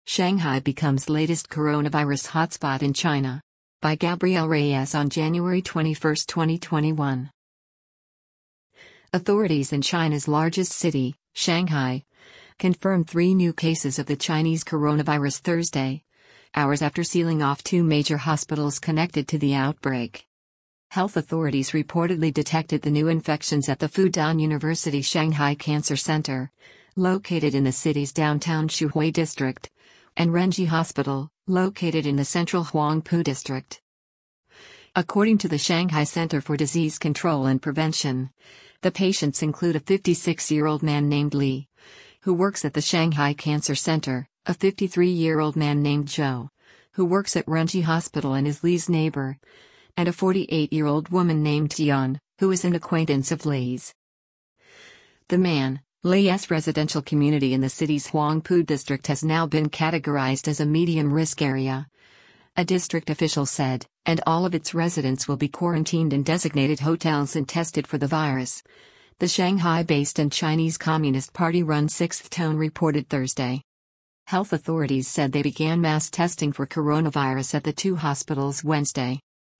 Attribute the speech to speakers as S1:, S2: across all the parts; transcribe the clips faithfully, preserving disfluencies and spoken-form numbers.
S1: Shanghai becomes latest coronavirus hotspot in China. By Gabriel Reyes on January twenty-first, twenty twenty-one. Authorities in China's largest city, Shanghai, confirmed three new cases of the Chinese coronavirus Thursday, hours after sealing off two major hospitals connected to the outbreak. Health authorities reportedly detected the new infections at the Fudan University Shanghai Cancer Center, located in the city's downtown Xuhui district, and Renji Hospital, located in the central Huangpu district. According to the Shanghai Center for Disease Control and Prevention, the patients include a fifty-six-year-old man named Li, who works at the Shanghai Cancer Center, a fifty-three-year-old man named Zhou, who works at Renji Hospital and is Li's neighbor, and a forty-eight-year-old woman named Tian, who is an acquaintance of Li's. The man, Li's residential community in the city's Huangpu district has now been categorized as a medium-risk area, a district official said, and all of its residents will be quarantined in designated hotels and tested for the virus, the Shanghai-based and Chinese Communist Party-run Sixth Tone reported Thursday. Health authorities said they began mass testing for coronavirus at the two hospitals Wednesday.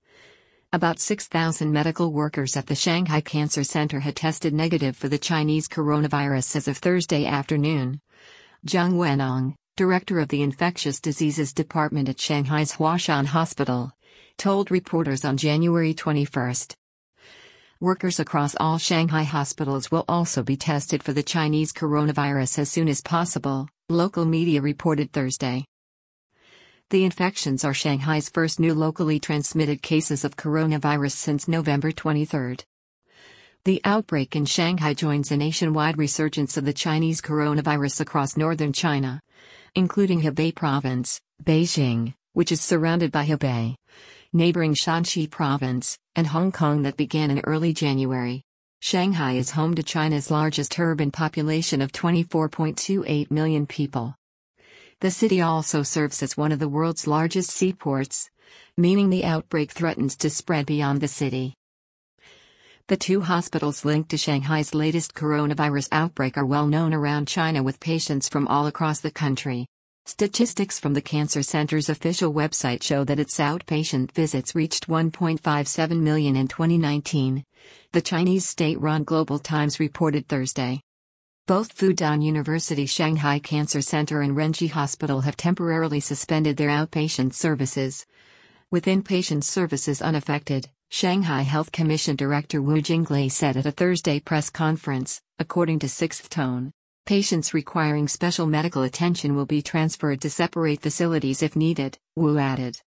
S1: About six thousand medical workers at the Shanghai Cancer Center had tested negative for the Chinese coronavirus as of Thursday afternoon. Zheng Wenong, director of the Infectious Diseases Department at Shanghai's Huashan Hospital, told reporters on January twenty-first. Workers across all Shanghai hospitals will also be tested for the Chinese coronavirus as soon as possible, local media reported Thursday. The infections are Shanghai's first new locally transmitted cases of coronavirus since November twenty-third. The outbreak in Shanghai joins a nationwide resurgence of the Chinese coronavirus across northern China, including Hebei Province, Beijing, which is surrounded by Hebei, neighboring Shanxi Province, and Hong Kong that began in early January. Shanghai is home to China's largest urban population of twenty-four point two eight million people. The city also serves as one of the world's largest seaports, meaning the outbreak threatens to spread beyond the city. The two hospitals linked to Shanghai's latest coronavirus outbreak are well known around China with patients from all across the country. Statistics from the cancer center's official website show that its outpatient visits reached one point five seven million in twenty nineteen, the Chinese state-run Global Times reported Thursday. Both Fudan University Shanghai Cancer Center and Renji Hospital have temporarily suspended their outpatient services. With inpatient services unaffected, Shanghai Health Commission Director Wu Jinglei said at a Thursday press conference, according to Sixth Tone. Patients requiring special medical attention will be transferred to separate facilities if needed, Wu added.